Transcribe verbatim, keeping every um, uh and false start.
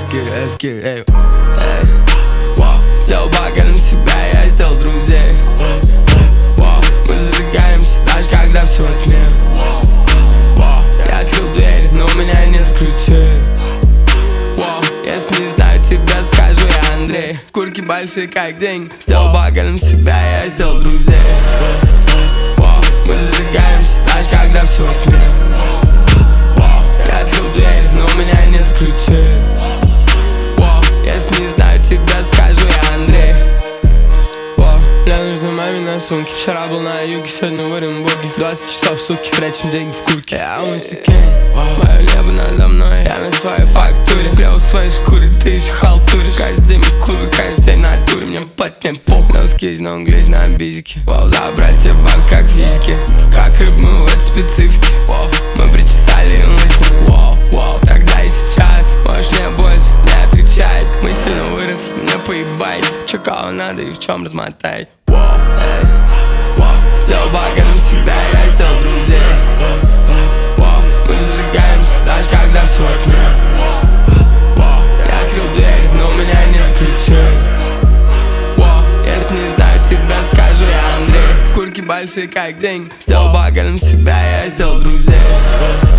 get it, let's get it, эй, эй. Wow. Сделал богатым себя, я сделал друзей. Wow. Мы зажигаемся, даже когда все во тьме. Wow. Я открыл дверь, но у меня нет ключей. Wow. Если не знаю тебя, скажу я Андрей. Курки большие, как деньги. Сделал богатым себя, я сделал друзей. Wow. Мы зажигаемся, даже когда все во тьме. Wow. Я открыл дверь, но у меня нет ключей. Wow. Если не знаю тебя, скажу я Андрей. Wow. Мне нужны мамины сумки. Вчера был на юге, сегодня в Оренбурге. Двадцать часов в сутки, прячем деньги в куртке. Я мультикейн, мое небо надо мной. Я на своей фактуре, клево в своей шкуре, ты еще халтуришь. Каждый день в клубе, каждый день на туре. Мне платить не похуй, но скиз, но глядь на бизики. Вау, забрать тебе банк, как в физике. Как рыб мы в этой специфике. Вау, мы причесали им лысины. Вау, вау, тогда и сейчас. Можешь мне больше не отвечать. Мы сильно выросли, мне поебать. Че кого надо и в чем размотать. Вау, эй, вау. Сделал богатым себя, я сделал друзей. Вау, мы зажигаемся, даже когда все во тьме. Вау, я открыл дверь, но у меня нет ключей. Вау, если не знаю тебя, скажу я Андрей. Курки большие, как деньги. Сделал богатым себя, я сделал друзей.